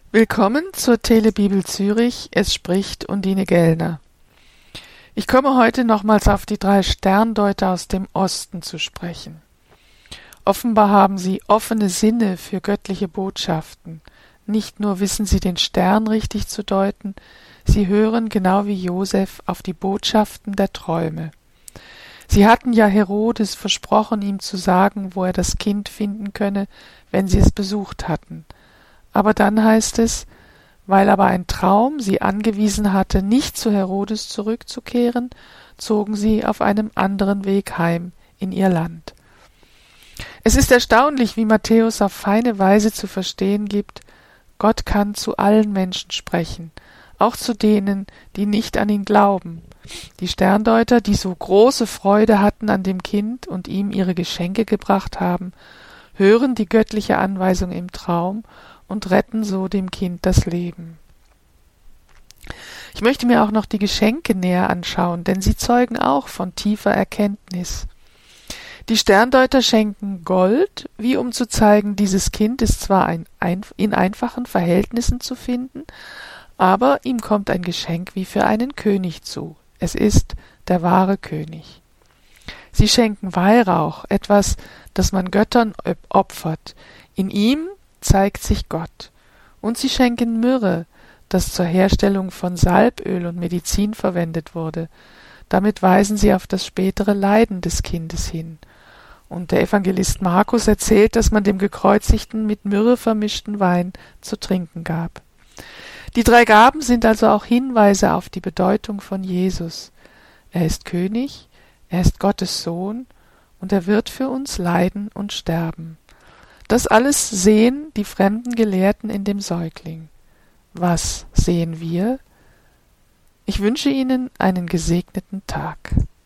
Willkommen zur Telebibel Zürich, es spricht Undine Gellner. Ich komme heute nochmals auf die 3 Sterndeuter aus dem Osten zu sprechen. Offenbar haben sie offene Sinne für göttliche Botschaften. Nicht nur wissen sie den Stern richtig zu deuten, sie hören genau wie Josef auf die Botschaften der Träume. Sie hatten ja Herodes versprochen, ihm zu sagen, wo er das Kind finden könne, wenn sie es besucht hatten. Aber dann heißt es, weil aber ein Traum sie angewiesen hatte, nicht zu Herodes zurückzukehren, zogen sie auf einem anderen Weg heim in ihr Land. Es ist erstaunlich, wie Matthäus auf feine Weise zu verstehen gibt, Gott kann zu allen Menschen sprechen, auch zu denen, die nicht an ihn glauben. Die Sterndeuter, die so große Freude hatten an dem Kind und ihm ihre Geschenke gebracht haben, hören die göttliche Anweisung im Traum und retten so dem Kind das Leben. Ich möchte mir auch noch die Geschenke näher anschauen, denn sie zeugen auch von tiefer Erkenntnis. Die Sterndeuter schenken Gold, wie um zu zeigen, dieses Kind ist zwar in einfachen Verhältnissen zu finden, aber ihm kommt ein Geschenk wie für einen König zu. Es ist der wahre König. Sie schenken Weihrauch, etwas, das man Göttern opfert. In ihm zeigt sich Gott. Und sie schenken Myrrhe, das zur Herstellung von Salböl und Medizin verwendet wurde. Damit weisen sie auf das spätere Leiden des Kindes hin. Und der Evangelist Markus erzählt, dass man dem Gekreuzigten mit Myrrhe vermischten Wein zu trinken gab. Die 3 Gaben sind also auch Hinweise auf die Bedeutung von Jesus. Er ist König, er ist Gottes Sohn und er wird für uns leiden und sterben. Das alles sehen die fremden Gelehrten in dem Säugling. Was sehen wir? Ich wünsche Ihnen einen gesegneten Tag.